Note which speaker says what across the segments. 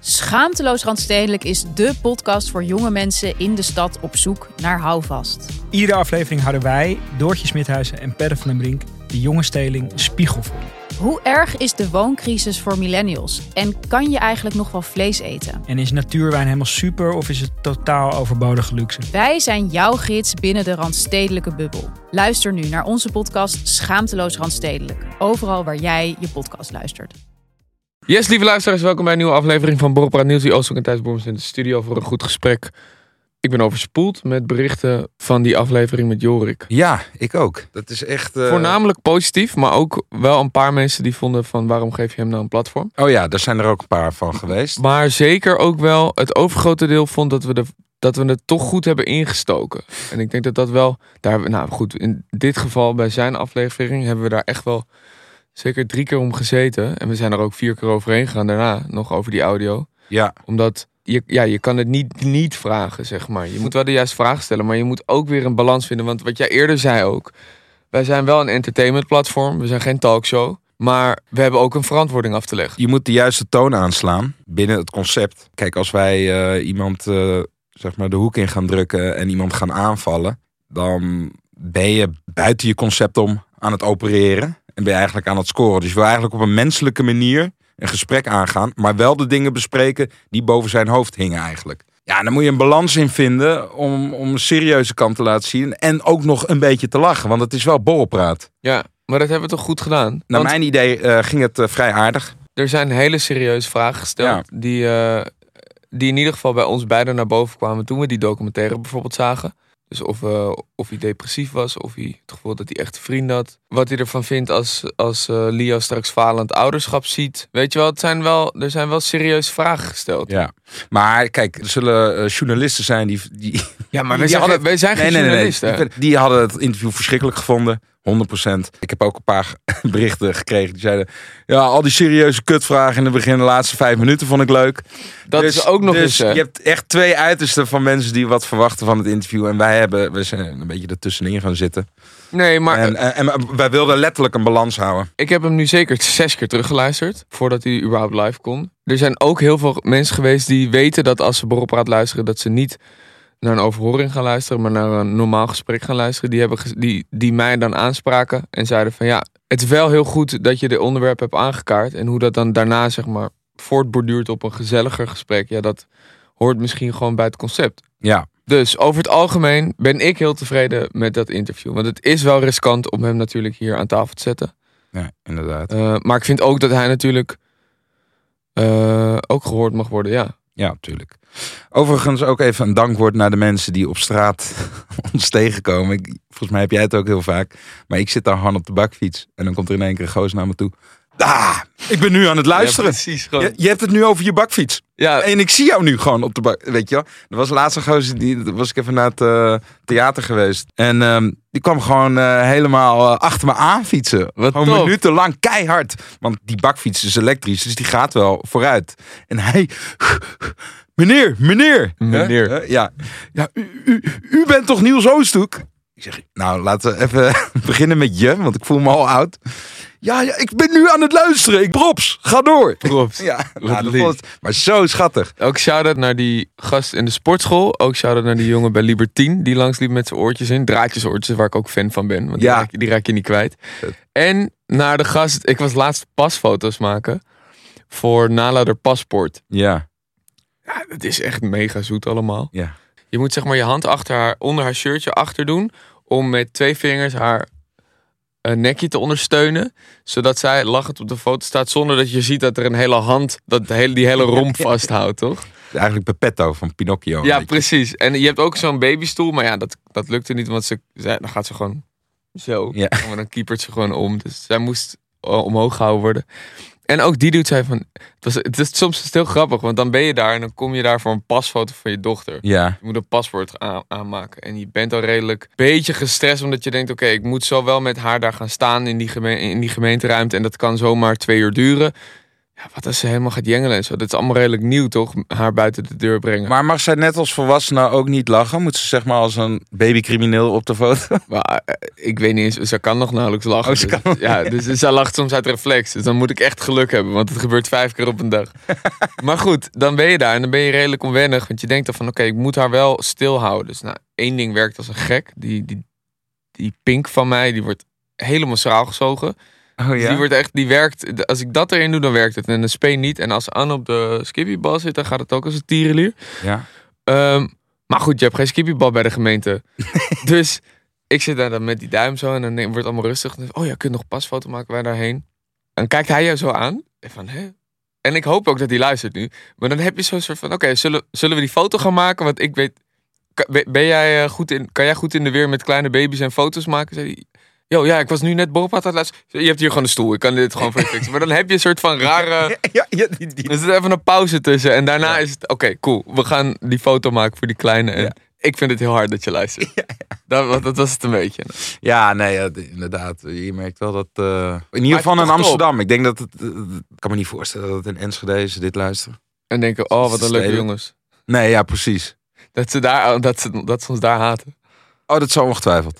Speaker 1: Schaamteloos Randstedelijk is dé podcast voor jonge mensen in de stad op zoek naar houvast.
Speaker 2: Iedere aflevering houden wij, Doortje Smithuizen en Perre van den Brink, de jonge steling spiegel voor.
Speaker 1: Hoe erg is de wooncrisis voor millennials? En kan je eigenlijk nog wel vlees eten?
Speaker 2: En is natuurwijn helemaal super of is het totaal overbodige luxe?
Speaker 1: Wij zijn jouw gids binnen de Randstedelijke bubbel. Luister nu naar onze podcast Schaamteloos Randstedelijk. Overal waar jij je podcast luistert.
Speaker 3: Yes, lieve luisteraars, welkom bij een nieuwe aflevering van Borrelpraat Nieuws. Die Oosthoek en Thijs Bormers in de studio voor een goed gesprek. Ik ben overspoeld met berichten van die aflevering met Jorik.
Speaker 4: Ja, ik ook. Dat is echt...
Speaker 3: Voornamelijk positief, maar ook wel een paar mensen die vonden van waarom geef je hem nou een platform?
Speaker 4: Oh ja, daar zijn er ook een paar van geweest.
Speaker 3: Maar zeker ook wel het overgrote deel vond dat we het toch goed hebben ingestoken. En ik denk dat wel... in dit geval bij zijn aflevering hebben we daar echt wel zeker 3 keer om gezeten. En we zijn er ook 4 keer overheen gegaan daarna, nog over die audio.
Speaker 4: Ja.
Speaker 3: Omdat... Je kan het niet vragen, zeg maar. Je moet wel de juiste vragen stellen, maar je moet ook weer een balans vinden. Want wat jij eerder zei ook, wij zijn wel een entertainmentplatform. We zijn geen talkshow, maar we hebben ook een verantwoording af te leggen.
Speaker 4: Je moet de juiste toon aanslaan binnen het concept. Kijk, als wij iemand zeg maar de hoek in gaan drukken en iemand gaan aanvallen, dan ben je buiten je concept om aan het opereren en ben je eigenlijk aan het scoren. Dus je wil eigenlijk op een menselijke manier een gesprek aangaan, maar wel de dingen bespreken die boven zijn hoofd hingen eigenlijk. Ja, en dan moet je een balans in vinden om een serieuze kant te laten zien en ook nog een beetje te lachen, want het is wel borrelpraat.
Speaker 3: Ja, maar dat hebben we toch goed gedaan?
Speaker 4: Naar mijn idee ging het vrij aardig.
Speaker 3: Er zijn hele serieuze vragen gesteld die in ieder geval bij ons beiden naar boven kwamen toen we die documentaire bijvoorbeeld zagen. Dus of hij depressief was, of hij het gevoel dat hij echt vrienden had. Wat hij ervan vindt als Leo straks falend ouderschap ziet. Weet je wel, er zijn wel serieuze vragen gesteld.
Speaker 4: Ja, maar kijk, er zullen journalisten zijn die...
Speaker 3: Ja, maar wij zijn geen journalisten.
Speaker 4: Nee. Die hadden het interview verschrikkelijk gevonden. 100%. Ik heb ook een paar berichten gekregen die zeiden... Ja, al die serieuze kutvragen in het begin, de laatste 5 minuten vond ik leuk.
Speaker 3: Dat is ook nog eens...
Speaker 4: Je hebt echt 2 uitersten van mensen die wat verwachten van het interview. En we zijn een beetje ertussenin gaan zitten.
Speaker 3: Nee, maar...
Speaker 4: En wij wilden letterlijk een balans houden.
Speaker 3: Ik heb hem nu zeker 6 keer teruggeluisterd, voordat hij überhaupt live kon. Er zijn ook heel veel mensen geweest die weten dat als ze Borrelpraat luisteren, dat ze niet naar een overhoring gaan luisteren, maar naar een normaal gesprek gaan luisteren. Die mij dan aanspraken en zeiden van ja, het is wel heel goed dat je de onderwerp hebt aangekaart. En hoe dat dan daarna zeg maar voortborduurt op een gezelliger gesprek. Ja, dat hoort misschien gewoon bij het concept.
Speaker 4: Ja.
Speaker 3: Dus over het algemeen ben ik heel tevreden met dat interview. Want het is wel riskant om hem natuurlijk hier aan tafel te zetten.
Speaker 4: Ja, inderdaad.
Speaker 3: Maar ik vind ook dat hij natuurlijk ook gehoord mag worden, ja.
Speaker 4: Ja, natuurlijk. Overigens ook even een dankwoord naar de mensen die op straat ons tegenkomen. Volgens mij heb jij het ook heel vaak. Maar ik zit daar gewoon op de bakfiets. En dan komt er in één keer een gozer naar me toe. Ik ben nu aan het luisteren.
Speaker 3: Ja, precies, gewoon.
Speaker 4: Je hebt het nu over je bakfiets.
Speaker 3: Ja.
Speaker 4: En ik zie jou nu gewoon op de bak. Weet je wel? Er was laatst een gozer, was ik even naar het theater geweest. En die kwam gewoon helemaal achter me aan fietsen. Gewoon minutenlang keihard. Want die bakfiets is elektrisch, dus die gaat wel vooruit. En hij... Meneer. Ja, u bent toch Niels Oosthoek? Ik zeg, nou, laten we even beginnen met je, want ik voel me al oud. Ja, ik ben nu aan het luisteren. Props, ga door.
Speaker 3: Props.
Speaker 4: Ja, maar zo schattig.
Speaker 3: Ook shout-out naar die gast in de sportschool. Ook shout-out naar die jongen bij Libertine, die langsliep met zijn oortjes in. Draadjesoortjes, waar ik ook fan van ben. Want die raak je niet kwijt. En naar de gast, ik was laatst pasfoto's maken voor Nalader Paspoort.
Speaker 4: Ja.
Speaker 3: Ja, het is echt mega zoet allemaal.
Speaker 4: Ja.
Speaker 3: Je moet zeg maar je hand onder haar shirtje achter doen, om met 2 vingers haar nekje te ondersteunen, zodat zij lachend op de foto staat, zonder dat je ziet dat er een hele hand die hele romp vasthoudt, toch?
Speaker 4: Eigenlijk Peppetto van Pinocchio.
Speaker 3: Ja, precies. En je hebt ook zo'n babystoel, maar ja, dat lukte niet, want dan gaat ze gewoon zo.
Speaker 4: Ja.
Speaker 3: Maar dan kiepert ze gewoon om. Dus zij moest omhoog gehouden worden. En ook die doet zij van... Het is soms heel grappig, want dan ben je daar en dan kom je daar voor een pasfoto van je dochter.
Speaker 4: Ja.
Speaker 3: Je moet een paspoort aanmaken. En je bent al redelijk een beetje gestrest, omdat je denkt, oké, ik moet zo wel met haar daar gaan staan in die gemeenteruimte. En dat kan zomaar 2 uur duren. Ja, Wat als ze helemaal gaat jengelen en zo? Dat is allemaal redelijk nieuw, toch? Haar buiten de deur brengen.
Speaker 4: Maar mag zij net als volwassene ook niet lachen? Moet ze zeg maar als een babycrimineel op de foto?
Speaker 3: Maar, ik weet niet eens, ze kan nog nauwelijks lachen.
Speaker 4: Oh, ze kan nog-
Speaker 3: dus zij lacht soms uit reflex. Dus dan moet ik echt geluk hebben, want het gebeurt 5 keer op een dag. Maar goed, dan ben je daar en dan ben je redelijk onwennig. Want je denkt dan van, oké, ik moet haar wel stilhouden. Dus 1 ding werkt als een gek. Die pink van mij, die wordt helemaal schraal gezogen.
Speaker 4: Oh
Speaker 3: Dus die werkt, als ik dat erin doe, dan werkt het. En de speen niet. En als Anne op de skippybal zit, dan gaat het ook als een tierenlier.
Speaker 4: Ja.
Speaker 3: Maar goed, je hebt geen skippybal bij de gemeente. Dus ik zit daar dan met die duim zo en dan wordt het allemaal rustig. Dan, oh ja, kun je nog een pasfoto maken, wij daarheen. En kijkt hij jou zo aan. En van, hè? En ik hoop ook dat hij luistert nu. Maar dan heb je zo'n soort van, oké, zullen we die foto gaan maken? Want ik weet, kan jij goed in de weer met kleine baby's en foto's maken? Zei hij. Yo, ja, ik was nu net boven aan het luisteren. Je hebt hier gewoon een stoel, ik kan dit gewoon voor je fixen. Maar dan heb je een soort van rare... Er zit even een pauze tussen. En daarna is het, oké, cool. We gaan die foto maken voor die kleine. En ik vind het heel hard dat je luistert. Dat was het een beetje.
Speaker 4: Ja, nee, inderdaad. Je merkt wel dat... in ieder geval in Amsterdam. Ik denk dat het... Ik kan me niet voorstellen dat het in Enschede ze dit luisteren.
Speaker 3: En denken, oh, wat een leuke jongens.
Speaker 4: Nee, ja, precies.
Speaker 3: Dat ze ons daar haten.
Speaker 4: Oh, dat zou ongetwijfeld.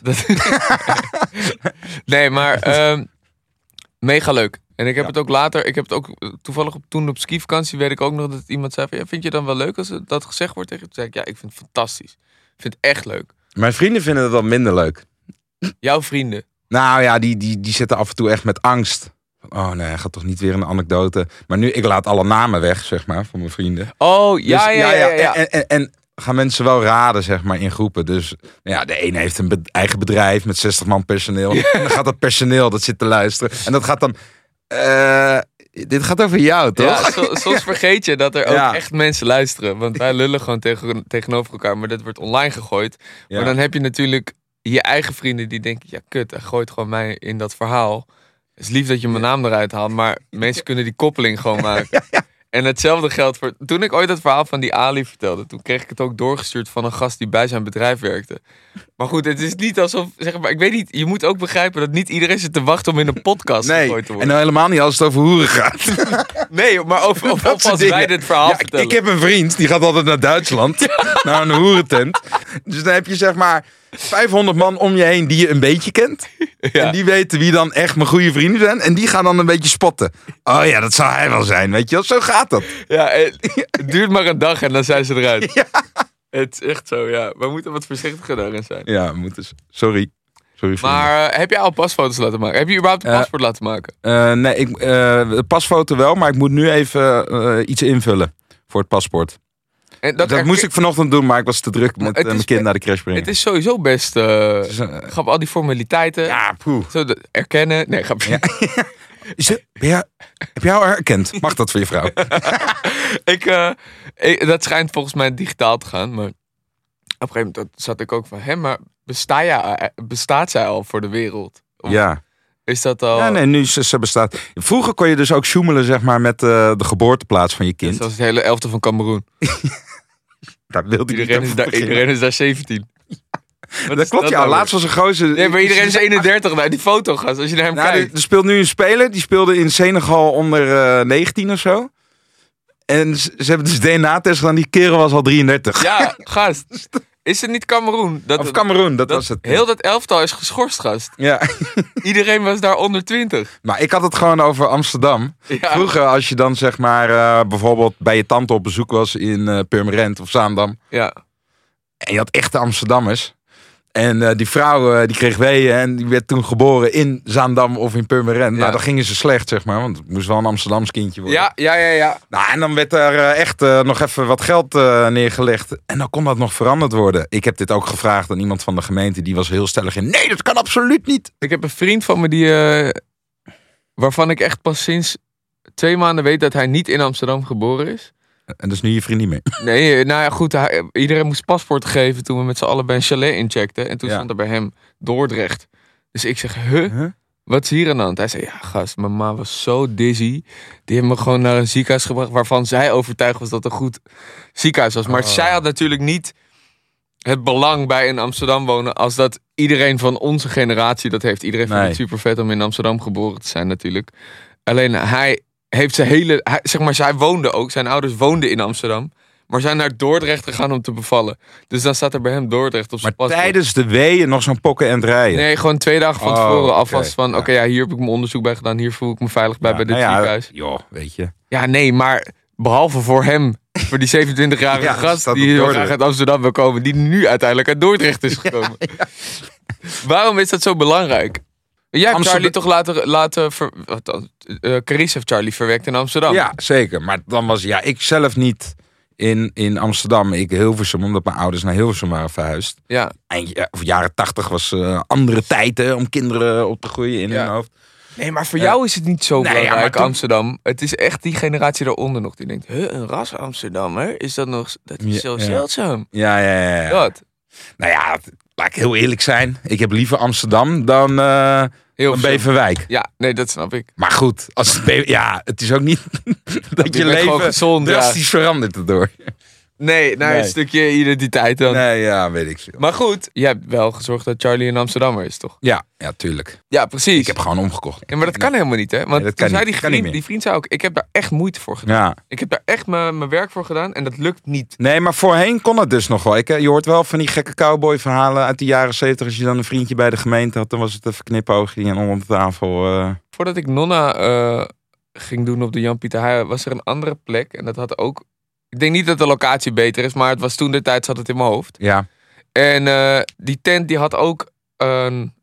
Speaker 3: Nee, maar mega leuk. En ik heb het ook later, toevallig toen op skivakantie weet ik ook nog dat iemand zei van, ja, vind je dan wel leuk als dat gezegd wordt tegen je? Toen zei ik, ja, ik vind het fantastisch. Ik vind het echt leuk.
Speaker 4: Mijn vrienden vinden het wel minder leuk.
Speaker 3: Jouw vrienden?
Speaker 4: Nou ja, die zitten af en toe echt met angst. Oh nee, hij gaat toch niet weer een anekdote. Maar nu, ik laat alle namen weg, zeg maar, van mijn vrienden.
Speaker 3: Oh, ja.
Speaker 4: En gaan mensen wel raden, zeg maar, in groepen. Dus de ene heeft een eigen bedrijf met 60 man personeel. En dan gaat dat personeel, dat zit te luisteren. En dat gaat dan... dit gaat over jou, toch?
Speaker 3: Ja, soms vergeet je dat er ook echt mensen luisteren. Want wij lullen gewoon tegenover elkaar. Maar dit wordt online gegooid. Ja. Maar dan heb je natuurlijk je eigen vrienden die denken... Ja, kut, hij gooit gewoon mij in dat verhaal. Het is lief dat je mijn naam eruit haalt. Maar mensen kunnen die koppeling gewoon maken. Ja. En hetzelfde geldt voor... Toen ik ooit het verhaal van die Ali vertelde... Toen kreeg ik het ook doorgestuurd van een gast die bij zijn bedrijf werkte. Maar goed, het is niet alsof... Zeg maar, ik weet niet, je moet ook begrijpen dat niet iedereen zit te wachten om in een podcast gegooid te worden.
Speaker 4: En nou helemaal niet als het over hoeren gaat.
Speaker 3: Nee, maar of als wij dit verhaal vertellen.
Speaker 4: Ik heb een vriend, die gaat altijd naar Duitsland. Naar een hoerentent. Dus dan heb je zeg maar 500 man om je heen die je een beetje kent. Ja. En die weten wie dan echt mijn goede vrienden zijn. En die gaan dan een beetje spotten. Oh ja, dat zou hij wel zijn, weet je wel. Zo gaat dat.
Speaker 3: Ja, het duurt maar een dag en dan zijn ze eruit. Ja. Het is echt zo, ja. We moeten wat voorzichtiger daarin zijn.
Speaker 4: Ja, we moeten. Sorry.
Speaker 3: Maar heb jij al pasfoto's laten maken? Heb je überhaupt een paspoort laten maken?
Speaker 4: Nee, de pasfoto wel. Maar ik moet nu even iets invullen voor het paspoort. En dat moest ik vanochtend doen, maar ik was te druk met mijn kind naar de crash brengen.
Speaker 3: Het is sowieso best... Grap, al die formaliteiten.
Speaker 4: Ja, poeh.
Speaker 3: Zo erkennen. Nee, grap. Ja.
Speaker 4: Heb jij al herkend? Mag dat voor je vrouw?
Speaker 3: Dat schijnt volgens mij digitaal te gaan. Maar op een gegeven moment zat ik ook van... maar bestaat zij al voor de wereld? Of
Speaker 4: ja.
Speaker 3: Is dat al...
Speaker 4: Ja, nee, nu ze bestaat. Vroeger kon je dus ook sjoemelen, zeg maar, met de geboorteplaats van je kind.
Speaker 3: Zoals het hele elftal van Cameroen.
Speaker 4: Daar wilde
Speaker 3: iedereen is daar 17.
Speaker 4: Dat klopt, ja. Laatst was een gozer...
Speaker 3: Nee, maar iedereen is 31 bij die fotogast. Als je naar hem kijkt.
Speaker 4: Er speelt nu een speler. Die speelde in Senegal onder 19 of zo. En ze hebben dus DNA-test gedaan. Die kerel was al 33.
Speaker 3: Ja, gast. Is het niet Cameroen?
Speaker 4: Cameroen, dat was het.
Speaker 3: Heel dat elftal is geschorst, gast.
Speaker 4: Ja.
Speaker 3: Iedereen was daar onder 20.
Speaker 4: Maar ik had het gewoon over Amsterdam. Ja. Vroeger, als je dan zeg maar bijvoorbeeld bij je tante op bezoek was in Purmerend of Zaandam.
Speaker 3: Ja.
Speaker 4: En je had echte Amsterdammers. En die vrouw die kreeg weeën en die werd toen geboren in Zaandam of in Purmerend. Ja. Nou, dan gingen ze slecht, zeg maar. Want het moest wel een Amsterdams kindje worden.
Speaker 3: Ja.
Speaker 4: Nou, en dan werd er echt nog even wat geld neergelegd. En dan kon dat nog veranderd worden. Ik heb dit ook gevraagd aan iemand van de gemeente. Die was heel stellig in. Nee, dat kan absoluut niet.
Speaker 3: Ik heb een vriend van me waarvan ik echt pas sinds 2 maanden weet dat hij niet in Amsterdam geboren is.
Speaker 4: En dat is nu je vriend niet meer?
Speaker 3: Nee, nou ja, goed. Iedereen moest paspoort geven toen we met z'n allen bij een chalet incheckten. En toen stond er bij hem Dordrecht. Dus ik zeg, wat is hier aan de hand? Hij zei, ja gast, mijn ma was zo dizzy. Die hebben me gewoon naar een ziekenhuis gebracht waarvan zij overtuigd was dat het een goed ziekenhuis was. Maar zij had natuurlijk niet het belang bij in Amsterdam wonen als dat iedereen van onze generatie dat heeft. Iedereen vindt het super vet om in Amsterdam geboren te zijn natuurlijk. Alleen hij heeft zij woonde ook, zijn ouders woonden in Amsterdam. Maar zijn naar Dordrecht gegaan om te bevallen. Dus dan staat er bij hem Dordrecht op zijn paspoort.
Speaker 4: Maar tijdens de weeën nog zo'n pokken en rijden?
Speaker 3: Nee, gewoon 2 dagen van tevoren alvast van...
Speaker 4: Ja.
Speaker 3: Oké, hier heb ik mijn onderzoek bij gedaan. Hier voel ik me veilig bij dit ziekenhuis.
Speaker 4: Joh, weet je.
Speaker 3: Ja, nee, maar behalve voor hem... Voor die 27-jarige gast die heel graag uit Amsterdam wil komen... die nu uiteindelijk uit Dordrecht is gekomen. Ja. Waarom is dat zo belangrijk? Jij hebt Charlie toch laten Carice heeft Charlie verwerkt in Amsterdam.
Speaker 4: Ja, zeker. Maar dan was ik zelf niet in Amsterdam. Ik Hilversum, omdat mijn ouders naar Hilversum waren verhuisd.
Speaker 3: Ja.
Speaker 4: Jaren 80 was andere tijd om kinderen op te groeien in hun hoofd.
Speaker 3: Nee, maar voor jou is het niet zo belangrijk, Amsterdam. Het is echt die generatie daaronder nog die denkt... een ras Amsterdammer? Is dat nog... Dat is zo zeldzaam.
Speaker 4: Ja.
Speaker 3: Dat.
Speaker 4: Nou ja, laat ik heel eerlijk zijn. Ik heb liever Amsterdam dan Beverwijk.
Speaker 3: Ja, nee, dat snap ik.
Speaker 4: Maar goed, het is ook niet dat je leven
Speaker 3: gezond,
Speaker 4: drastisch verandert erdoor.
Speaker 3: Nee, een stukje identiteit dan.
Speaker 4: Nee, ja, weet ik veel.
Speaker 3: Maar goed, je hebt wel gezorgd dat Charlie een Amsterdammer is, toch?
Speaker 4: Ja, tuurlijk.
Speaker 3: Ja, precies.
Speaker 4: Ik heb gewoon omgekocht.
Speaker 3: Ja, maar dat kan helemaal niet, hè? Want
Speaker 4: dat
Speaker 3: toen
Speaker 4: kan
Speaker 3: zei
Speaker 4: niet.
Speaker 3: die vriend zei ook... Ik heb daar echt moeite voor gedaan.
Speaker 4: Ja.
Speaker 3: Ik heb daar echt mijn werk voor gedaan en dat lukt niet.
Speaker 4: Nee, maar voorheen kon het dus nog wel. Je hoort wel van die gekke cowboy verhalen uit de jaren 70. Als je dan een vriendje bij de gemeente had, dan was het even knipoogje en onder de tafel.
Speaker 3: Voordat ik Nonna ging doen op de Jan Pieter Heij, was er een andere plek. En dat had ook... Ik denk niet dat de locatie beter is, maar het was toen de tijd zat het in mijn hoofd.
Speaker 4: Ja.
Speaker 3: En die tent die had ook een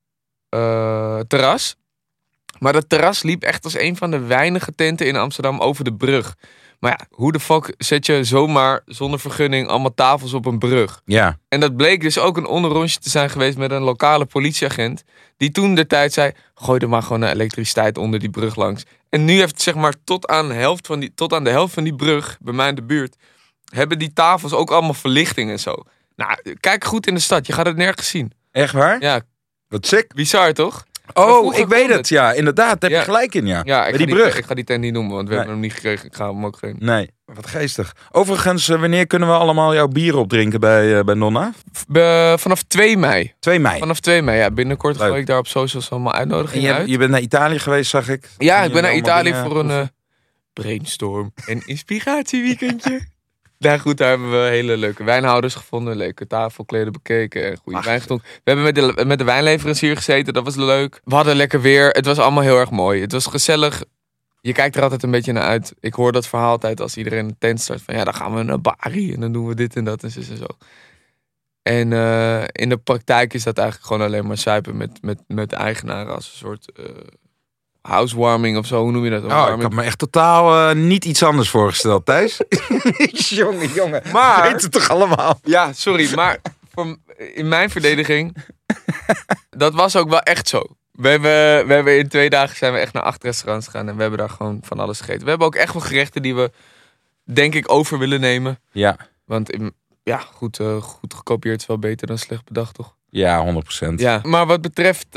Speaker 3: terras. Maar dat terras liep echt als een van de weinige tenten in Amsterdam over de brug. Maar ja, hoe de fuck zet je zomaar zonder vergunning allemaal tafels op een brug?
Speaker 4: Ja.
Speaker 3: En dat bleek dus ook een onderrondje te zijn geweest met een lokale politieagent. Die toen de tijd zei, gooi er maar gewoon een elektriciteit onder die brug langs. En nu heeft zeg maar tot aan de helft van die brug, bij mij in de buurt, hebben die tafels ook allemaal verlichting en zo. Nou, kijk goed in de stad, je gaat het nergens zien.
Speaker 4: Echt waar?
Speaker 3: Ja.
Speaker 4: Wat sick.
Speaker 3: Bizar toch?
Speaker 4: Oh, ik weet het. Ja, inderdaad. Daar heb je gelijk in, ja.
Speaker 3: Ja,
Speaker 4: bij die brug.
Speaker 3: Ik ga die tent niet noemen, want we hebben hem niet gekregen. Ik ga hem ook geen...
Speaker 4: Nee, wat geestig. Overigens, wanneer kunnen we allemaal jouw bier opdrinken bij Nonna?
Speaker 3: Vanaf 2 mei.
Speaker 4: 2 mei?
Speaker 3: Vanaf 2 mei, ja. Binnenkort ga ik daar op socials allemaal uitnodigingen uit.
Speaker 4: Je bent naar Italië geweest, zag ik.
Speaker 3: Ja, ik ben naar Italië voor een brainstorm en inspiratieweekendje. Nou goed, daar hebben we hele leuke wijnhouders gevonden. Leuke tafelkleden bekeken en goede wijn gedronken. We hebben met de wijnleverancier gezeten, dat was leuk. We hadden lekker weer, het was allemaal heel erg mooi. Het was gezellig. Je kijkt er altijd een beetje naar uit. Ik hoor dat verhaal altijd als iedereen een tent start. Van ja, dan gaan we naar Bari en dan doen we dit en dat en zo. En in de praktijk is dat eigenlijk gewoon alleen maar suipen met de eigenaren als een soort... housewarming of zo, hoe noem je dat?
Speaker 4: Ik had me echt totaal niet iets anders voorgesteld, Thijs. jongen. Maar... weet het toch allemaal?
Speaker 3: Ja, sorry, maar in mijn verdediging... dat was ook wel echt zo. We hebben in 2 dagen zijn we echt naar 8 restaurants gegaan... en we hebben daar gewoon van alles gegeten. We hebben ook echt wel gerechten die we, denk ik, over willen nemen.
Speaker 4: Ja.
Speaker 3: Want goed gekopieerd is wel beter dan slecht bedacht, toch?
Speaker 4: Ja, 100%.
Speaker 3: Ja, maar wat betreft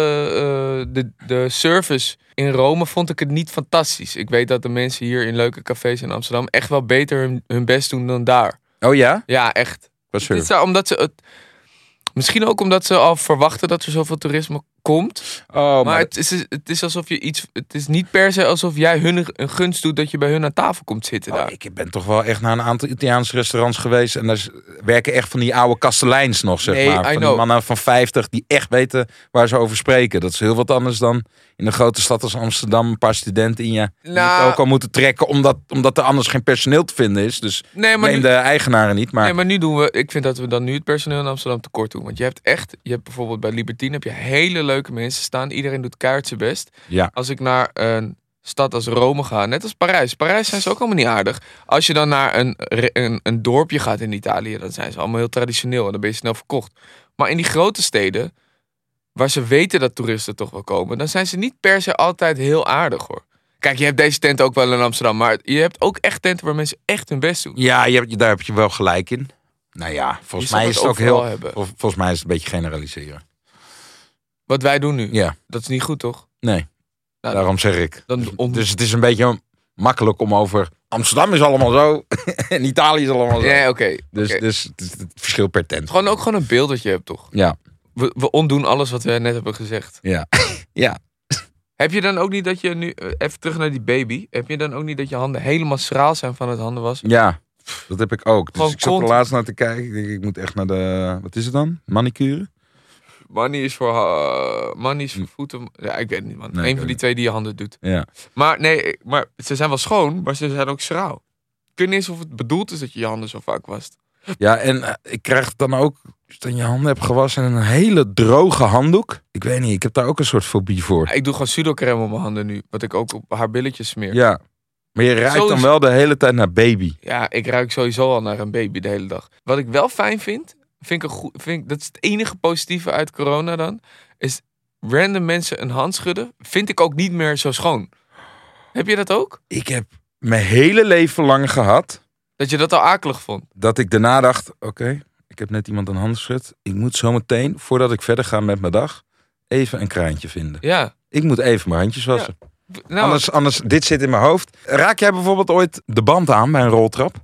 Speaker 3: de service in Rome vond ik het niet fantastisch. Ik weet dat de mensen hier in leuke cafés in Amsterdam echt wel beter hun best doen dan daar.
Speaker 4: Oh ja?
Speaker 3: Ja, echt.
Speaker 4: Wat
Speaker 3: is omdat ze misschien ook omdat ze al verwachten dat er zoveel toerisme komt.
Speaker 4: Oh,
Speaker 3: maar het is alsof je iets... Het is niet per se alsof jij hun een gunst doet dat je bij hun aan tafel komt zitten daar.
Speaker 4: Ik ben toch wel echt naar een aantal Italiaanse restaurants geweest. En daar werken echt van die oude kasteleins nog, zeg maar. Van die mannen van 50 die echt weten waar ze over spreken. Dat is heel wat anders dan in een grote stad als Amsterdam een paar studenten in je ook al moeten trekken. Omdat er anders geen personeel te vinden is. Dus neem de eigenaren niet. Maar...
Speaker 3: Nee, maar nu doen we... Ik vind dat we dan nu het personeel in Amsterdam tekort doen. Want je hebt bijvoorbeeld bij Libertine heb je hele leuke mensen staan. Iedereen doet keihard zijn best.
Speaker 4: Ja.
Speaker 3: Als ik naar een stad als Rome ga, net als Parijs. Parijs zijn ze ook allemaal niet aardig. Als je dan naar een dorpje gaat in Italië, dan zijn ze allemaal heel traditioneel en dan ben je snel verkocht. Maar in die grote steden, waar ze weten dat toeristen toch wel komen, dan zijn ze niet per se altijd heel aardig, hoor. Kijk, je hebt deze tent ook wel in Amsterdam, maar je hebt ook echt tenten waar mensen echt hun best doen.
Speaker 4: Ja, daar heb je wel gelijk in. Nou ja, volgens mij is het ook heel... Volgens mij is het een beetje generaliseren.
Speaker 3: Wat wij doen nu?
Speaker 4: Ja.
Speaker 3: Dat is niet goed, toch?
Speaker 4: Nee, daarom zeg ik. Dus het is een beetje makkelijk om over... Amsterdam is allemaal zo en Italië is allemaal zo.
Speaker 3: Ja, oké.
Speaker 4: Dus het verschil per tent.
Speaker 3: Gewoon een beeld dat je hebt, toch?
Speaker 4: Ja.
Speaker 3: We ontdoen alles wat we net hebben gezegd.
Speaker 4: Ja. Ja.
Speaker 3: Heb je dan ook niet dat je nu, even terug naar die baby. Heb je dan ook niet dat je handen helemaal schraal zijn van het handenwassen?
Speaker 4: Ja, dat heb ik ook. Dus
Speaker 3: Gewoon
Speaker 4: ik zat er
Speaker 3: continu.
Speaker 4: laatst naar te kijken. Ik denk, ik moet echt naar de, wat is het dan? Manicure?
Speaker 3: Money is voor voeten. Ja, ik weet het niet, man.
Speaker 4: Nee,
Speaker 3: Eén
Speaker 4: ik
Speaker 3: van die
Speaker 4: weet
Speaker 3: twee die je handen doet.
Speaker 4: Ja.
Speaker 3: Maar nee, maar ze zijn wel schoon, maar ze zijn ook schraal. Ik weet niet eens of het bedoeld is dat je je handen zo vaak wast.
Speaker 4: Ja, en ik krijg het dan ook, als je dan je handen hebt gewassen en een hele droge handdoek. Ik weet niet, ik heb daar ook een soort fobie voor.
Speaker 3: Ja, ik doe gewoon pseudocrème op mijn handen nu. Wat ik ook op haar billetjes smeer.
Speaker 4: Ja, maar je ruikt dan
Speaker 3: Sowieso.
Speaker 4: wel de hele tijd naar baby.
Speaker 3: Ja, ik ruik sowieso al naar een baby de hele dag. Wat ik wel fijn vind, dat is het enige positieve uit corona dan, is random mensen een hand schudden, vind ik ook niet meer zo schoon. Heb je dat ook?
Speaker 4: Ik heb mijn hele leven lang gehad
Speaker 3: Dat je dat al akelig vond?
Speaker 4: dat ik daarna dacht, oké, ik heb net iemand een hand geschud. Ik moet zo meteen, voordat ik verder ga met mijn dag, even een kraantje vinden.
Speaker 3: Ja.
Speaker 4: Ik moet even mijn handjes wassen.
Speaker 3: Nou,
Speaker 4: Anders, dit zit in mijn hoofd. Raak jij bijvoorbeeld ooit de band aan bij een roltrap?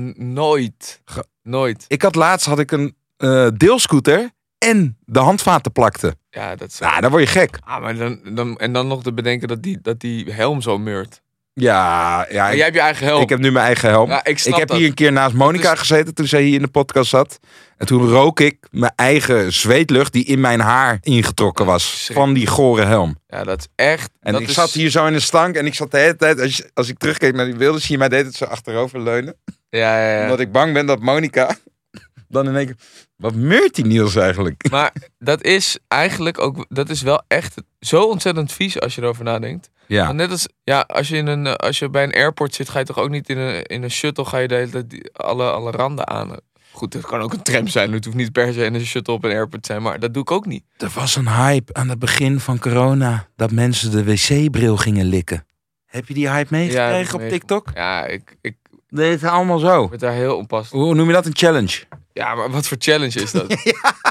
Speaker 3: Nooit. Nooit.
Speaker 4: Ik had laatst een deelscooter en de handvaten plakte.
Speaker 3: Ja, dat is...
Speaker 4: Ja, dan word je gek.
Speaker 3: Ah, maar dan nog te bedenken dat die helm zo meurt.
Speaker 4: Ja,
Speaker 3: Maar
Speaker 4: ik,
Speaker 3: jij hebt je eigen helm.
Speaker 4: ik heb nu mijn eigen helm.
Speaker 3: Ja, ik snap
Speaker 4: heb
Speaker 3: dat.
Speaker 4: hier een keer naast Monica
Speaker 3: Dat is-
Speaker 4: gezeten toen zij hier in de podcast zat. En toen rook ik mijn eigen zweetlucht die in mijn haar ingetrokken was.
Speaker 3: Schrik.
Speaker 4: Van die gore helm.
Speaker 3: Ja, dat is echt...
Speaker 4: En
Speaker 3: dat
Speaker 4: ik
Speaker 3: is...
Speaker 4: zat hier zo in de stank en ik zat de hele tijd, als ik terugkeek naar die beelden, zie je mij de hele tijd zo achterover leunen.
Speaker 3: Ja.
Speaker 4: Omdat ik bang ben dat Monica dan in één keer, wat meurt die Niels eigenlijk?
Speaker 3: Maar dat is eigenlijk ook... Dat is wel echt zo ontzettend vies als je erover nadenkt.
Speaker 4: Ja,
Speaker 3: Want net als... Ja, als je bij een airport zit, ga je toch ook niet in een shuttle... Ga je de hele tijd alle randen aan. Goed, het kan ook een tram zijn. Het hoeft niet per se in een shuttle op een airport te zijn. Maar dat doe ik ook niet.
Speaker 4: er was een hype aan het begin van corona dat mensen de wc-bril gingen likken. Heb je die hype meegekregen
Speaker 3: heb ik
Speaker 4: op
Speaker 3: meegemaakt.
Speaker 4: TikTok?
Speaker 3: Ja, ik
Speaker 4: Dat is allemaal zo.
Speaker 3: word daar heel onpassend.
Speaker 4: Hoe noem je dat, een challenge?
Speaker 3: Ja, maar wat voor challenge is dat?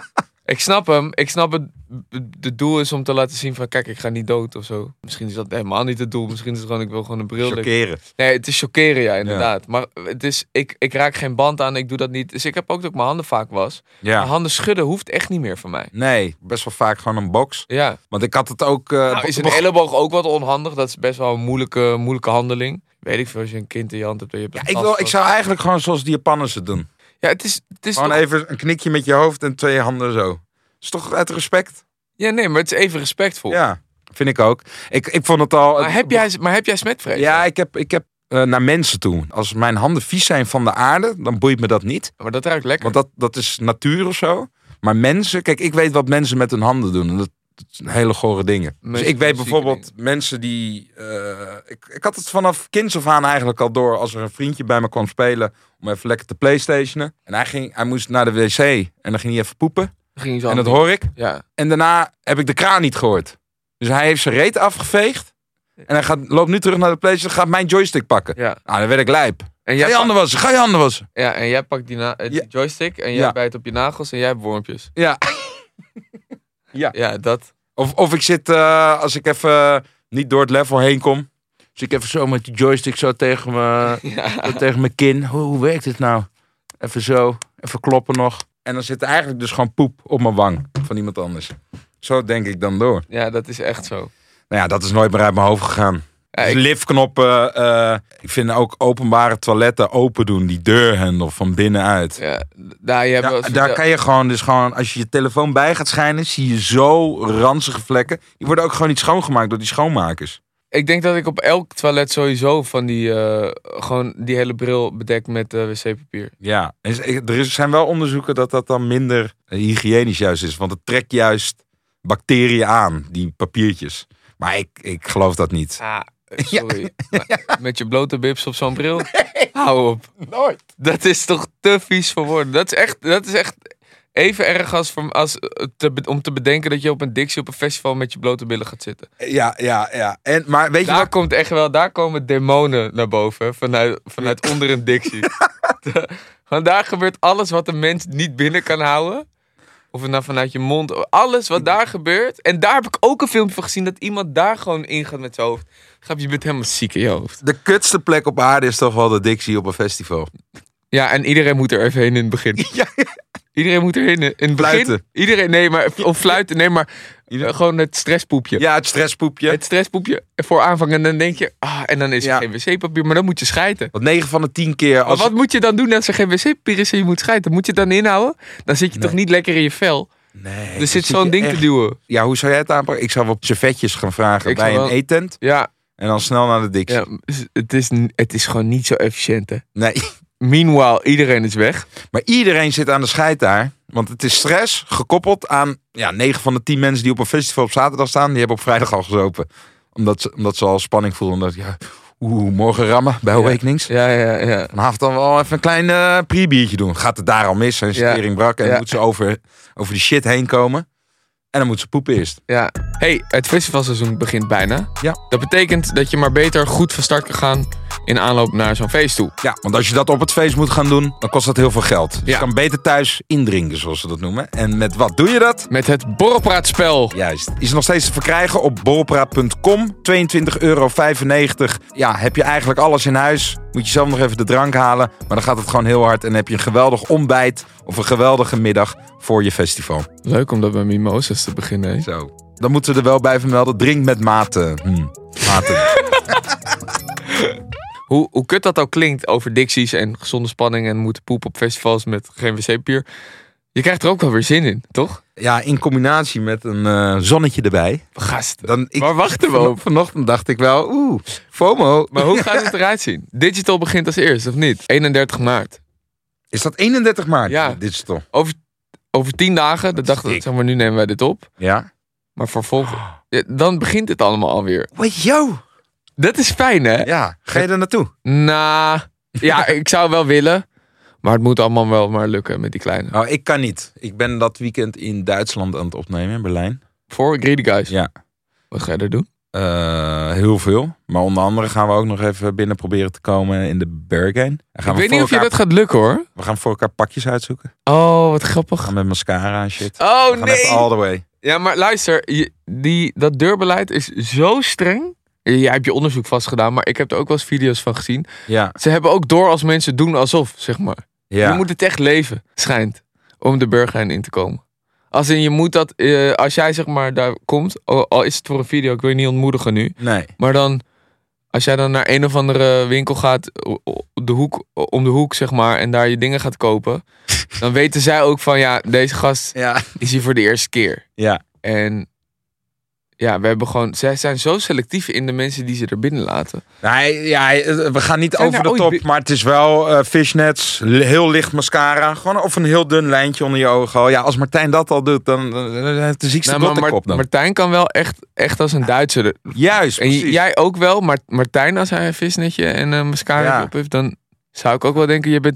Speaker 3: Ik snap hem. Ik snap het. Het doel is om te laten zien van... Kijk, ik ga niet dood of zo. Misschien is dat helemaal niet het doel. Misschien is het gewoon... Ik wil gewoon een bril.
Speaker 4: Chockeren.
Speaker 3: Nee, het is chockeren, ja, inderdaad. Maar het is... Ik raak geen band aan. Ik doe dat niet. Dus ik heb ook dat ik mijn handen vaak was.
Speaker 4: Ja.
Speaker 3: Mijn handen schudden hoeft echt niet meer van mij.
Speaker 4: Nee, best wel vaak gewoon een box.
Speaker 3: Ja.
Speaker 4: Want ik had het ook...
Speaker 3: Nou, is een elleboog ook wat onhandig? Dat is best wel een moeilijke handeling. Weet ik veel, als je een kind in je hand hebt... En je hebt een tas
Speaker 4: ik zou eigenlijk gewoon zoals de Japanners het doen.
Speaker 3: Ja, het is
Speaker 4: Gewoon
Speaker 3: toch...
Speaker 4: even een knikje met je hoofd en 2 handen zo. Is toch uit respect?
Speaker 3: Ja, nee, maar het is even respectvol.
Speaker 4: Ja, vind ik ook. Ik vond het al...
Speaker 3: Maar heb jij smetvrees?
Speaker 4: Ja, ik heb naar mensen toe. Als mijn handen vies zijn van de aarde, dan boeit me dat niet.
Speaker 3: Maar dat ruikt lekker.
Speaker 4: Want dat is natuur of zo. Maar mensen, kijk, ik weet wat mensen met hun handen doen. En dat zijn hele gore dingen. Dus
Speaker 3: Mensen
Speaker 4: ik weet
Speaker 3: doen zieke
Speaker 4: bijvoorbeeld mensen die... ik had het vanaf kinds af aan eigenlijk al door. Als er een vriendje bij me kwam spelen om even lekker te playstationen. En hij moest naar de wc en dan ging hij even poepen.
Speaker 3: Ging zo
Speaker 4: En dat hoor ik.
Speaker 3: Ja.
Speaker 4: En daarna heb ik de kraan niet gehoord. Dus hij heeft zijn reet afgeveegd. En hij loopt nu terug naar de PlayStation. Gaat mijn joystick pakken.
Speaker 3: Ja.
Speaker 4: Nou, dan werd ik lijp.
Speaker 3: En
Speaker 4: Ga je handen wassen, ga je handen wassen.
Speaker 3: Ja, en jij pakt die joystick en jij
Speaker 4: Ja.
Speaker 3: bijt op je nagels en jij hebt wormpjes.
Speaker 4: Ja.
Speaker 3: Ja, dat.
Speaker 4: Of ik zit, als ik even niet door het level heen kom. Dus ik even zo met die joystick zo tegen zo tegen mijn kin. Hoe werkt dit nou? Even zo, even kloppen nog. En dan zit er eigenlijk dus gewoon poep op mijn wang van iemand anders. Zo denk ik dan door.
Speaker 3: Ja, dat is echt zo.
Speaker 4: Nou ja, dat is nooit meer uit mijn hoofd gegaan.
Speaker 3: Ja,
Speaker 4: Dus
Speaker 3: ik-
Speaker 4: liftknoppen, ik vind ook openbare toiletten open doen. Die deurhendel van binnenuit.
Speaker 3: Ja, daar
Speaker 4: Kan je gewoon, als je je telefoon bij gaat schijnen, zie je zo ranzige vlekken. Die worden ook gewoon niet schoongemaakt door die schoonmakers.
Speaker 3: Ik denk dat ik op elk toilet sowieso van gewoon die hele bril bedek met wc-papier.
Speaker 4: Ja, er zijn wel onderzoeken dat dan minder hygiënisch juist is. Want het trekt juist bacteriën aan, die papiertjes. Maar ik geloof dat niet.
Speaker 3: Ah, sorry. Maar met je blote bips op zo'n bril? Hou op.
Speaker 4: Nooit.
Speaker 3: Dat is toch te vies voor woorden. Dat is echt even erg om te bedenken dat je op een Dixie op een festival met je blote billen gaat zitten.
Speaker 4: Ja. Maar weet je
Speaker 3: Daar
Speaker 4: wat?
Speaker 3: komt echt wel, daar komen demonen naar boven vanuit onder een Dixie. Want daar gebeurt alles wat een mens niet binnen kan houden. Of het nou vanuit je mond. Alles wat daar gebeurt. En daar heb ik ook een filmpje van gezien dat iemand daar gewoon ingaat met zijn hoofd. Je bent helemaal ziek in je hoofd.
Speaker 4: De kutste plek op aarde is toch wel de Dixie op een festival.
Speaker 3: Ja, en iedereen moet er even heen in het begin. Iedereen moet erin. In het
Speaker 4: Fluiten.
Speaker 3: begin. Iedereen, nee, maar... Of fluiten, nee, maar... gewoon het stresspoepje.
Speaker 4: Ja, het stresspoepje.
Speaker 3: Het stresspoepje voor aanvang. En dan denk je... en dan is er
Speaker 4: Ja.
Speaker 3: geen wc-papier. Maar dan moet je schijten.
Speaker 4: Want 9 van de 10 keer...
Speaker 3: Maar
Speaker 4: Als
Speaker 3: wat moet je dan doen als er geen wc-papier is en je moet schijten? Moet je het dan inhouden? Dan zit je toch niet lekker in je vel?
Speaker 4: Nee,
Speaker 3: Er zit zo'n ding te duwen.
Speaker 4: Ja, hoe zou jij het aanpakken? Ik zou wel servetjes gaan vragen
Speaker 3: Ik
Speaker 4: bij
Speaker 3: zou
Speaker 4: een
Speaker 3: wel-
Speaker 4: eettent.
Speaker 3: Ja,
Speaker 4: En dan snel naar de dictie.
Speaker 3: het is gewoon niet zo efficiënt, hè?
Speaker 4: Nee.
Speaker 3: Meanwhile, iedereen is weg.
Speaker 4: Maar iedereen zit aan de scheid daar. Want het is stress gekoppeld aan 9 van de 10 mensen die op een festival op zaterdag staan. Die hebben op vrijdag al gezopen. Omdat ze al spanning voelen. Omdat, morgen rammen bij Awakenings.
Speaker 3: Ja.
Speaker 4: Vanavond dan wel even een klein pre-biertje doen. Gaat het daar al mis? En
Speaker 3: Ja.
Speaker 4: stering brak. En
Speaker 3: Ja.
Speaker 4: dan moet ze over die shit heen komen. En dan moet ze poepen eerst.
Speaker 3: Ja. Hey, het festivalseizoen begint bijna.
Speaker 4: Ja.
Speaker 3: Dat betekent dat je maar beter goed van start kan gaan in aanloop naar zo'n feest toe.
Speaker 4: Ja, want als je dat op het feest moet gaan doen, dan kost dat heel veel geld. Dus
Speaker 3: Ja.
Speaker 4: je kan beter thuis indrinken, zoals ze dat noemen. En met wat doe je dat?
Speaker 3: Met het borrelpraatspel.
Speaker 4: Juist. Is nog steeds te verkrijgen op borrelpraat.com. €22,95. Ja, heb je eigenlijk alles in huis. Moet je zelf nog even de drank halen. Maar dan gaat het gewoon heel hard. En dan heb je een geweldig ontbijt of een geweldige middag voor je festival.
Speaker 3: Leuk om dat bij Mimosas te beginnen. Hè?
Speaker 4: Zo. Dan moeten we er wel bij vermelden. Drink met mate. Mate.
Speaker 3: Hoe kut dat ook klinkt over dicties en gezonde spanning en moeten poepen op festivals met geen wc-papier. Je krijgt er ook wel weer zin in, toch?
Speaker 4: Ja, in combinatie met een zonnetje erbij.
Speaker 3: Gast.
Speaker 4: Dan,
Speaker 3: Waar wachten we op?
Speaker 4: Vanochtend dacht ik wel, FOMO.
Speaker 3: Maar hoe gaat het eruit zien? Digital begint als eerst, of niet? 31 maart.
Speaker 4: Is dat 31 maart?
Speaker 3: Ja.
Speaker 4: Digital.
Speaker 3: Over 10 dagen, de dag dat,
Speaker 4: dik.
Speaker 3: zeg maar, nu nemen wij dit op.
Speaker 4: Ja.
Speaker 3: Maar dan begint het allemaal alweer.
Speaker 4: Wait, yo.
Speaker 3: Dat is fijn, hè?
Speaker 4: Ja, ga je er naartoe?
Speaker 3: Nou, ja, ik zou wel willen. Maar het moet allemaal wel maar lukken met die kleine.
Speaker 4: Nou, ik kan niet. Ik ben dat weekend in Duitsland aan het opnemen, in Berlijn.
Speaker 3: Voor Greedy Guys.
Speaker 4: Ja.
Speaker 3: Wat ga je er doen?
Speaker 4: Heel veel. Maar onder andere gaan we ook nog even binnen proberen te komen in de Berghain.
Speaker 3: Ik weet niet of je dat gaat lukken, hoor.
Speaker 4: We gaan voor elkaar pakjes uitzoeken.
Speaker 3: Oh, wat
Speaker 4: We
Speaker 3: grappig.
Speaker 4: gaan met mascara en shit.
Speaker 3: Oh,
Speaker 4: We gaan
Speaker 3: nee.
Speaker 4: even all the way.
Speaker 3: Ja, maar luister. Dat deurbeleid is zo streng. Jij hebt je onderzoek vast gedaan, maar ik heb er ook wel eens video's van gezien.
Speaker 4: Ja.
Speaker 3: Ze hebben ook door als mensen doen alsof, zeg maar.
Speaker 4: Ja.
Speaker 3: Je moet het echt leven, schijnt, om de Berghain in te komen. Als in, je moet dat, als jij zeg maar daar komt, al is het voor een video, ik wil je niet ontmoedigen nu.
Speaker 4: Nee.
Speaker 3: Maar dan, als jij dan naar een of andere winkel gaat, om de hoek zeg maar, en daar je dingen gaat kopen. Dan weten zij ook van, ja, deze gast
Speaker 4: Ja.
Speaker 3: is hier voor de eerste keer.
Speaker 4: Ja.
Speaker 3: En ja, we hebben gewoon, zij zijn zo selectief in de mensen die ze er binnen laten.
Speaker 4: Nee, ja, we gaan niet
Speaker 3: Zijn
Speaker 4: over
Speaker 3: er
Speaker 4: de
Speaker 3: ooit
Speaker 4: top, maar het is wel fishnets, heel licht mascara, gewoon of een heel dun lijntje onder je ogen. Ja, als Martijn dat al doet, dan de ziekste
Speaker 3: Nou, maar
Speaker 4: kop dan.
Speaker 3: Martijn kan wel echt als een Duitser.
Speaker 4: Juist,
Speaker 3: En
Speaker 4: precies.
Speaker 3: jij ook wel, maar Martijn, als hij een visnetje en een mascara
Speaker 4: Ja.
Speaker 3: op heeft, dan zou ik ook wel denken, je bent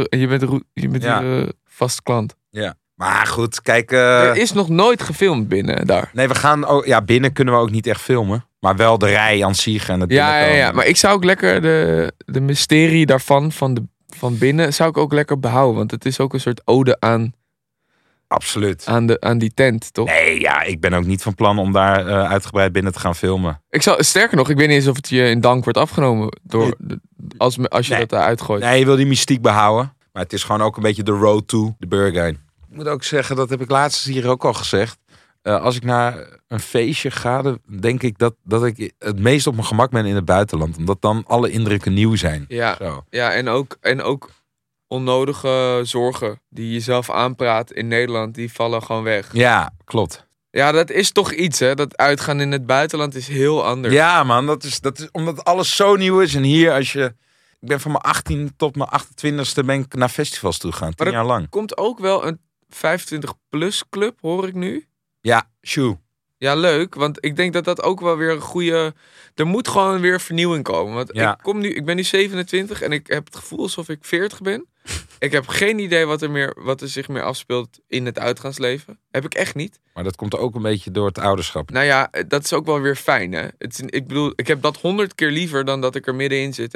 Speaker 3: hier vast klant.
Speaker 4: Ja. Maar goed, kijk.
Speaker 3: Er is nog nooit gefilmd binnen daar.
Speaker 4: Nee, we gaan ook. Ja, binnen kunnen we ook niet echt filmen. Maar wel de rij aan zich en het binnenkomen.
Speaker 3: Ja, maar ik zou ook lekker de mysterie daarvan, van binnen, zou ik ook lekker behouden. Want het is ook een soort ode
Speaker 4: Absoluut.
Speaker 3: aan die tent, toch?
Speaker 4: Nee, ja, ik ben ook niet van plan om daar uitgebreid binnen te gaan filmen.
Speaker 3: Sterker nog, ik weet niet eens of het je in dank wordt afgenomen als je
Speaker 4: Nee.
Speaker 3: dat eruit gooit.
Speaker 4: Nee, je wil die mystiek behouden. Maar het is gewoon ook een beetje de road to the Berghain. Ik moet ook zeggen, dat heb ik laatst hier ook al gezegd. Als ik naar een feestje ga, dan denk ik dat ik het meest op mijn gemak ben in het buitenland. Omdat dan alle indrukken nieuw zijn.
Speaker 3: Ja,
Speaker 4: Zo.
Speaker 3: ja en ook onnodige zorgen die je zelf aanpraat in Nederland, die vallen gewoon weg.
Speaker 4: Ja, klopt.
Speaker 3: Ja, dat is toch iets, hè? Dat uitgaan in het buitenland is heel anders.
Speaker 4: Ja, man, dat is omdat alles zo nieuw is. En hier, ik ben van mijn 18 tot mijn 28ste ben ik naar festivals toe gegaan. 10
Speaker 3: Maar
Speaker 4: jaar lang.
Speaker 3: Komt ook wel een 25-plus club, hoor ik nu.
Speaker 4: Ja, shoe.
Speaker 3: Ja, leuk, want ik denk dat dat ook wel weer een goede... Er moet gewoon weer vernieuwing komen. Want
Speaker 4: Ja.
Speaker 3: ik ben nu 27 en ik heb het gevoel alsof ik 40 ben. Ik heb geen idee wat er zich meer afspeelt in het uitgaansleven. Heb ik echt niet.
Speaker 4: Maar dat komt ook een beetje door het ouderschap.
Speaker 3: Nou ja, dat is ook wel weer fijn, hè. Ik bedoel, ik heb dat 100 keer liever dan dat ik er middenin zit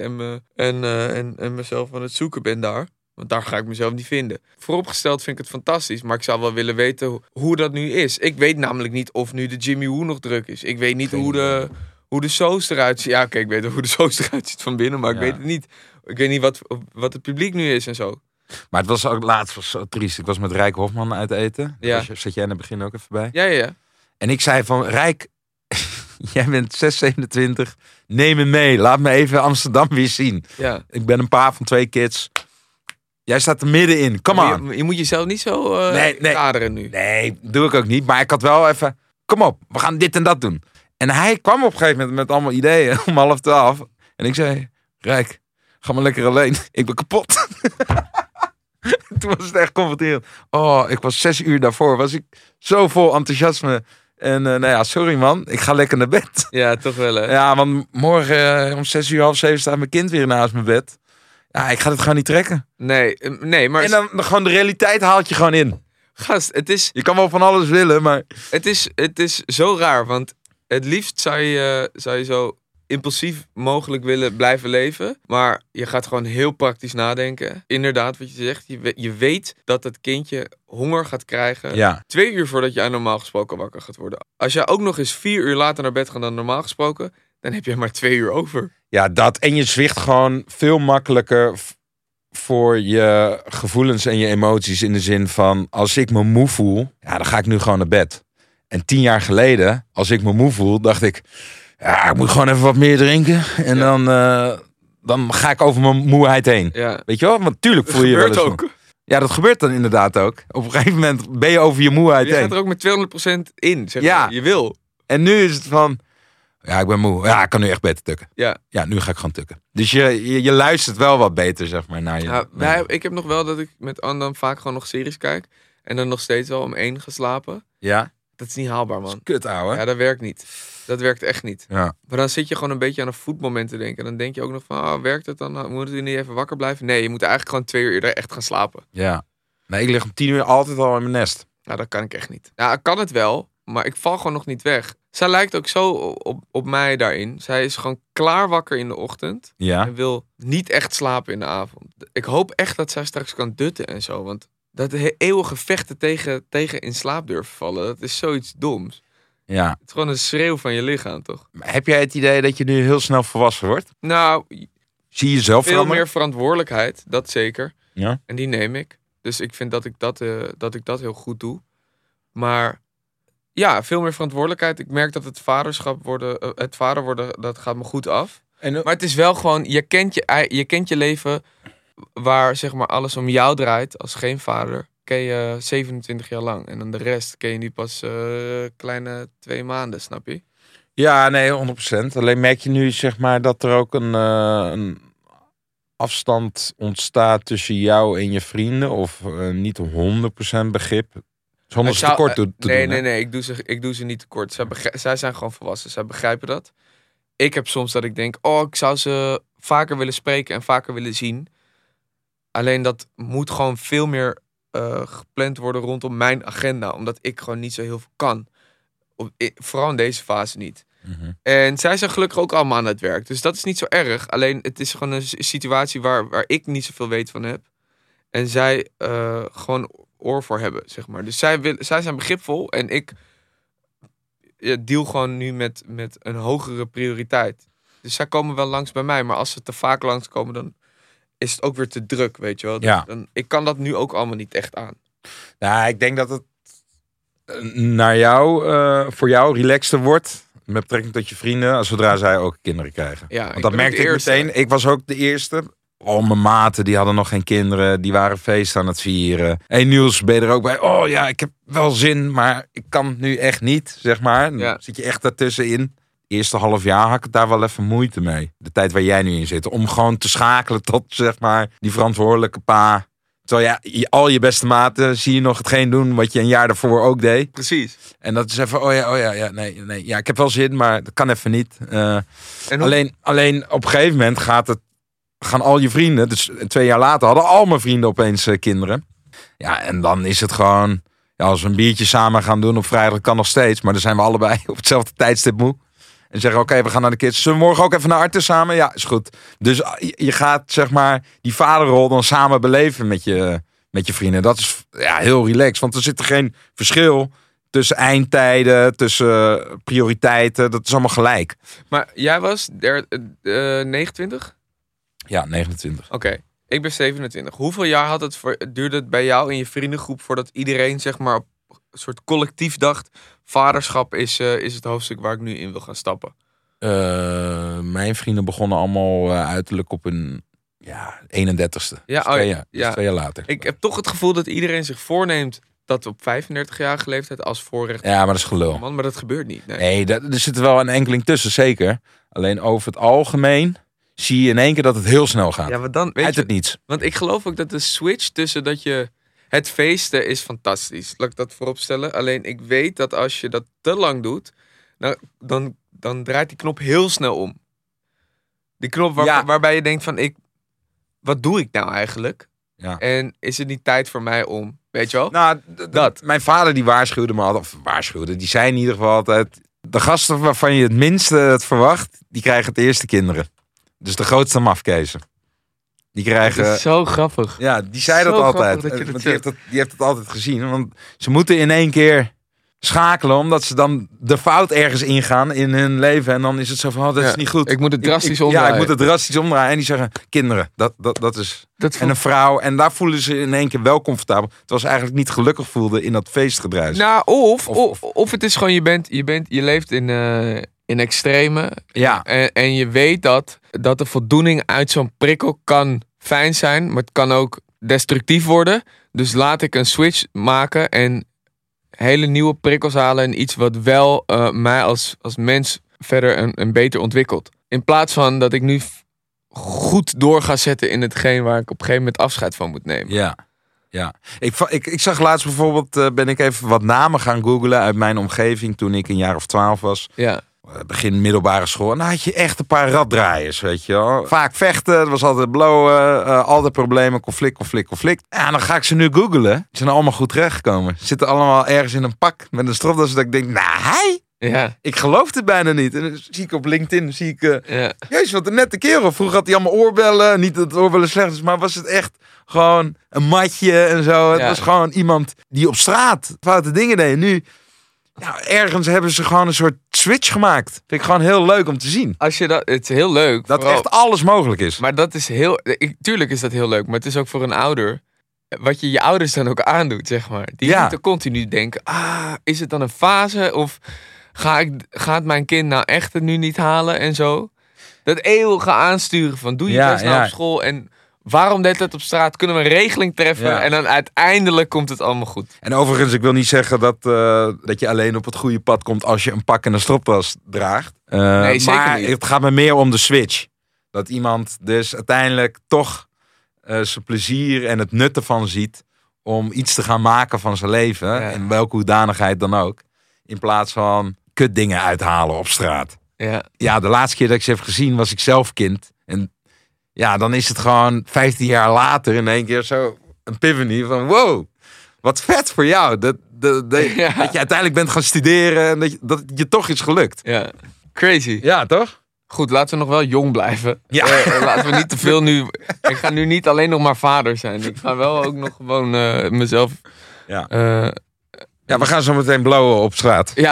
Speaker 3: en mezelf aan het zoeken ben daar. Want daar ga ik mezelf niet vinden. Vooropgesteld vind ik het fantastisch, maar ik zou wel willen weten hoe dat nu is. Ik weet namelijk niet of nu de Jimmy Woo nog druk is. Ik weet niet hoe de Soos eruit ziet. Ja, oké, ik weet hoe de Soos eruit ziet van binnen, maar ik weet het niet. Ik weet niet wat het publiek nu is en zo.
Speaker 4: Maar het was ook laatst was zo triest. Ik was met Rijk Hofman uit eten.
Speaker 3: Ja.
Speaker 4: Zat jij in het begin ook even bij?
Speaker 3: Ja.
Speaker 4: En ik zei van, Rijk, jij bent 627. Neem me mee. Laat me even Amsterdam weer zien.
Speaker 3: Ja.
Speaker 4: Ik ben een pa van 2 kids. Jij staat er middenin. Kom aan.
Speaker 3: Je moet jezelf niet zo kaderen nu.
Speaker 4: Nee, doe ik ook niet. Maar ik had wel even, kom op, we gaan dit en dat doen. En hij kwam op een gegeven moment met allemaal ideeën om 11:30. En ik zei, Rijk, ga maar lekker alleen. Ik ben kapot. Toen was het echt confronterend. Oh, ik was 6 uur daarvoor. Was ik zo vol enthousiasme. En nou ja, sorry man. Ik ga lekker naar bed.
Speaker 3: Ja, toch wel hè.
Speaker 4: Ja, want morgen om 6:30 staat mijn kind weer naast mijn bed. Ja, ik ga het gewoon niet trekken.
Speaker 3: Nee, maar...
Speaker 4: En dan gewoon de realiteit haalt je gewoon in.
Speaker 3: Gast,
Speaker 4: Je kan wel van alles willen, maar...
Speaker 3: Het is zo raar, want het liefst zou je zo impulsief mogelijk willen blijven leven. Maar je gaat gewoon heel praktisch nadenken. Inderdaad, wat je zegt. Je weet dat het kindje honger gaat krijgen.
Speaker 4: Ja.
Speaker 3: 2 uur voordat jij normaal gesproken wakker gaat worden. Als jij ook nog eens 4 uur later naar bed gaat dan normaal gesproken, dan heb je maar 2 uur over.
Speaker 4: Ja, dat. En je zwicht gewoon veel makkelijker voor je gevoelens en je emoties. In de zin van, als ik me moe voel, ja, dan ga ik nu gewoon naar bed. En 10 jaar geleden, als ik me moe voel, dacht ik, ja, ik moet gewoon even wat meer drinken. En dan ga ik over mijn moeheid heen.
Speaker 3: Ja.
Speaker 4: Weet je wel? Want tuurlijk voel je wel eens
Speaker 3: ook.
Speaker 4: moe. Ja, dat gebeurt dan inderdaad ook. Op een gegeven moment ben je over je moeheid
Speaker 3: Je
Speaker 4: heen.
Speaker 3: gaat er ook met 200% in, zeg
Speaker 4: Ja.
Speaker 3: maar. Je wil.
Speaker 4: En nu is het van, ja, ik ben moe. Ja, ik kan nu echt beter tukken.
Speaker 3: Ja.
Speaker 4: Ja, nu ga ik gewoon tukken. Dus je luistert wel wat beter, zeg maar, naar je.
Speaker 3: Ik heb nog wel dat ik met Andan vaak gewoon nog series kijk. En dan nog steeds wel om 1 geslapen.
Speaker 4: Ja?
Speaker 3: Dat is niet haalbaar, man.
Speaker 4: Kut, ouwe.
Speaker 3: Ja, dat werkt niet. Dat werkt echt niet.
Speaker 4: Ja.
Speaker 3: Maar dan zit je gewoon een beetje aan een voetmoment te denken. Dan denk je ook nog van, werkt het dan? Moet je niet even wakker blijven? Nee, je moet eigenlijk gewoon 2 uur eerder echt gaan slapen.
Speaker 4: Ja. Nee, ik lig om 10 uur altijd al in mijn nest.
Speaker 3: Nou, dat kan ik echt niet. Ja, ik kan het wel, maar ik val gewoon nog niet weg. Zij lijkt ook zo op mij daarin. Zij is gewoon klaar wakker in de ochtend.
Speaker 4: Ja.
Speaker 3: En wil niet echt slapen in de avond. Ik hoop echt dat zij straks kan dutten en zo. Want dat eeuwige vechten tegen in slaap durven vallen, dat is zoiets doms.
Speaker 4: Ja.
Speaker 3: Het is gewoon een schreeuw van je lichaam, toch?
Speaker 4: Maar heb jij het idee dat je nu heel snel volwassen wordt?
Speaker 3: Nou,
Speaker 4: Zie je jezelf
Speaker 3: veel
Speaker 4: veranderen?
Speaker 3: meer verantwoordelijkheid, dat zeker.
Speaker 4: Ja.
Speaker 3: En die neem ik. Dus ik vind dat ik dat heel goed doe. Maar ja, veel meer verantwoordelijkheid. Ik merk dat het vader worden, dat gaat me goed af. Maar het is wel gewoon, je kent je leven waar zeg maar alles om jou draait als geen vader. Ken je 27 jaar lang. En dan de rest ken je nu pas kleine 2 maanden, snap je?
Speaker 4: Ja, nee, 100%. Alleen merk je nu, zeg maar, dat er ook een afstand ontstaat tussen jou en je vrienden? Of niet 100% begrip? Zonder ze tekort te doen.
Speaker 3: Nee, ik doe ze niet tekort. Zij zijn gewoon volwassen. Zij begrijpen dat. Ik heb soms dat ik denk, ik zou ze vaker willen spreken en vaker willen zien. Alleen dat moet gewoon veel meer gepland worden rondom mijn agenda. Omdat ik gewoon niet zo heel veel kan. Vooral in deze fase niet.
Speaker 4: Mm-hmm.
Speaker 3: En zij zijn gelukkig ook allemaal aan het werk. Dus dat is niet zo erg. Alleen het is gewoon een situatie waar ik niet zoveel weet van heb. En zij gewoon oor voor hebben, zeg maar. Dus zij zijn begripvol. En ik deal gewoon nu met een hogere prioriteit. Dus zij komen wel langs bij mij. Maar als ze te vaak langskomen, dan is het ook weer te druk, weet je wel.
Speaker 4: Ja.
Speaker 3: Ik kan dat nu ook allemaal niet echt aan.
Speaker 4: Nou, ik denk dat het voor jou relaxter wordt. Met betrekking tot je vrienden. Als zodra zij ook kinderen krijgen.
Speaker 3: Ja,
Speaker 4: want dat merkte ik meteen. Ik was ook de eerste. Mijn maten, die hadden nog geen kinderen. Die waren feest aan het vieren. Hey Niels, ben je er ook bij? Oh ja, ik heb wel zin, maar ik kan nu echt niet, zeg maar. Dan zit je echt daartussenin. Eerste half jaar had ik daar wel even moeite mee. De tijd waar jij nu in zit. Om gewoon te schakelen tot, zeg maar, die verantwoordelijke pa. Terwijl al je beste maten zie je nog hetgeen doen wat je een jaar daarvoor ook deed.
Speaker 3: Precies.
Speaker 4: En dat is even, nee. Ja, ik heb wel zin, maar dat kan even niet. Alleen op een gegeven moment gaan al je vrienden, dus 2 jaar later hadden al mijn vrienden opeens kinderen. Ja, en dan is het gewoon, als we een biertje samen gaan doen op vrijdag, kan nog steeds. Maar dan zijn we allebei op hetzelfde tijdstip moe. En zeggen, oké, we gaan naar de kids. Zullen we morgen ook even naar Artes samen? Ja, is goed. Dus je gaat, zeg maar, die vaderrol dan samen beleven met je vrienden. Dat is heel relaxed. Want er zit er geen verschil tussen eindtijden, tussen prioriteiten. Dat is allemaal gelijk.
Speaker 3: Maar jij was 29?
Speaker 4: Ja, 29.
Speaker 3: Oké. Ik ben 27. Hoeveel jaar duurde het bij jou in je vriendengroep voordat iedereen zeg maar op een soort collectief dacht, vaderschap is het hoofdstuk waar ik nu in wil gaan stappen?
Speaker 4: Mijn vrienden begonnen allemaal uiterlijk op hun 31ste.
Speaker 3: Ja,
Speaker 4: dus 2 jaar later.
Speaker 3: Ik heb toch het gevoel dat iedereen zich voorneemt dat op 35-jarige leeftijd als voorrecht...
Speaker 4: Ja, maar dat is gelul.
Speaker 3: Man, maar dat gebeurt niet.
Speaker 4: Nee, er zit wel een enkeling tussen, zeker. Alleen over het algemeen zie je in één keer dat het heel snel gaat.
Speaker 3: Ja, maar dan weet
Speaker 4: Uit
Speaker 3: je,
Speaker 4: het niets.
Speaker 3: want ik geloof ook dat de switch tussen dat je... Het feesten is fantastisch. Laat ik dat voorop stellen. Alleen ik weet dat als je dat te lang doet, dan draait die knop heel snel om. Die knop waarbij je denkt van, wat doe ik nou eigenlijk?
Speaker 4: Ja.
Speaker 3: En is het niet tijd voor mij om? Weet je wel?
Speaker 4: Nou, mijn vader die waarschuwde me altijd, die zei in ieder geval altijd, de gasten waarvan je het minste het verwacht, die krijgen het eerste kinderen. Dus de grootste mafkezen. Die krijgen...
Speaker 3: Dat is zo grappig.
Speaker 4: Ja, die zei
Speaker 3: Zo
Speaker 4: dat altijd.
Speaker 3: Dat je dat
Speaker 4: die heeft het altijd gezien. Want ze moeten in één keer schakelen, omdat ze dan de fout ergens ingaan in hun leven. En dan is het zo van, dat is niet goed.
Speaker 3: Ik moet het drastisch omdraaien.
Speaker 4: Ja, ik moet het drastisch omdraaien. En die zeggen, kinderen, dat is... En een vrouw. En daar voelen ze in één keer wel comfortabel. Terwijl ze eigenlijk niet gelukkig voelden in dat feestgedruis.
Speaker 3: Nou, of het is gewoon, je leeft in extreme.
Speaker 4: Ja.
Speaker 3: En je weet dat de voldoening uit zo'n prikkel kan fijn zijn, maar het kan ook destructief worden. Dus laat ik een switch maken en hele nieuwe prikkels halen en iets wat wel mij als mens verder een beter ontwikkelt. In plaats van dat ik nu goed door ga zetten in hetgeen waar ik op een gegeven moment afscheid van moet nemen.
Speaker 4: Ja. Ik zag laatst bijvoorbeeld, ben ik even wat namen gaan googlen uit mijn omgeving toen ik een jaar of 12 was.
Speaker 3: Ja.
Speaker 4: Begin middelbare school. En dan had je echt een paar raddraaiers, weet je wel. Vaak vechten, er was altijd blowen, altijd problemen, conflict. Ja, dan ga ik ze nu googlen. Ze zijn allemaal goed terechtgekomen. Ze zitten allemaal ergens in een pak met een stropdas dat ik denk, hij?
Speaker 3: Ja.
Speaker 4: Ik geloof het bijna niet. En dan zie ik op LinkedIn,
Speaker 3: Ja.
Speaker 4: jezus, wat een nette kerel. Vroeger had hij allemaal oorbellen. Niet dat het oorbellen slecht is, maar was het echt gewoon een matje en zo. Het was gewoon iemand die op straat foute dingen deed. Nu, ergens hebben ze gewoon een soort switch gemaakt. Vind ik gewoon heel leuk om te zien.
Speaker 3: Het is heel leuk.
Speaker 4: Dat vooral, echt alles mogelijk is.
Speaker 3: Maar dat is tuurlijk is dat heel leut, maar het is ook voor een ouder wat je ouders dan ook aandoet, zeg maar. Die moeten continu denken, is het dan een fase? Of gaat mijn kind nou echt het nu niet halen en zo? Dat eeuwige aansturen van, doe je best nou op school en waarom deed het op straat? Kunnen we een regeling treffen? En dan uiteindelijk komt het allemaal goed.
Speaker 4: En overigens, ik wil niet zeggen dat je alleen op het goede pad komt als je een pak en een stropdas draagt.
Speaker 3: Nee, zeker
Speaker 4: maar
Speaker 3: niet.
Speaker 4: Het gaat me meer om de switch. Dat iemand dus uiteindelijk toch zijn plezier en het nut ervan ziet om iets te gaan maken van zijn leven. Ja. In welke hoedanigheid dan ook. In plaats van kutdingen uithalen op straat. Ja, de laatste keer dat ik ze heb gezien was ik zelf kind. En ja, dan is het gewoon 15 jaar later in één keer zo een epiphany van wow, wat vet voor jou. Dat je uiteindelijk bent gaan studeren en dat je toch is gelukt.
Speaker 3: Ja, crazy.
Speaker 4: Ja, toch?
Speaker 3: Goed, laten we nog wel jong blijven.
Speaker 4: Ja.
Speaker 3: Laten we niet te veel nu... Ik ga nu niet alleen nog maar vader zijn. Ik ga wel ook nog gewoon mezelf...
Speaker 4: Ja. We gaan zo meteen blowen op straat.
Speaker 3: Ja,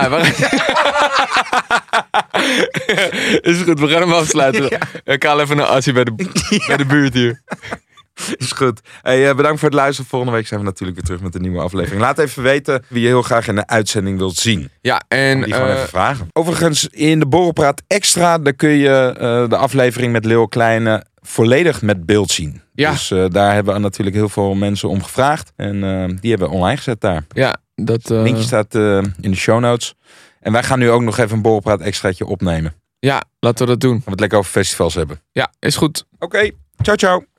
Speaker 3: is goed, we gaan hem afsluiten. Ja. Ik haal even een assie bij de buurt hier.
Speaker 4: Is goed. Hey, bedankt voor het luisteren. Volgende week zijn we natuurlijk weer terug met een nieuwe aflevering. Laat even weten wie je heel graag in de uitzending wilt zien.
Speaker 3: Ja, en
Speaker 4: die gewoon even vragen. Overigens, in de Borrelpraat Extra, daar kun je de aflevering met Leo Kleine volledig met beeld zien.
Speaker 3: Ja.
Speaker 4: Dus daar hebben we natuurlijk heel veel mensen om gevraagd. En die hebben we online gezet daar.
Speaker 3: Ja, dat...
Speaker 4: Linkje staat in de show notes. En wij gaan nu ook nog even een Borrelpraat Extraatje opnemen.
Speaker 3: Ja, laten we dat doen.
Speaker 4: Gaan we het lekker over festivals hebben.
Speaker 3: Ja, is goed.
Speaker 4: Oké, ciao ciao.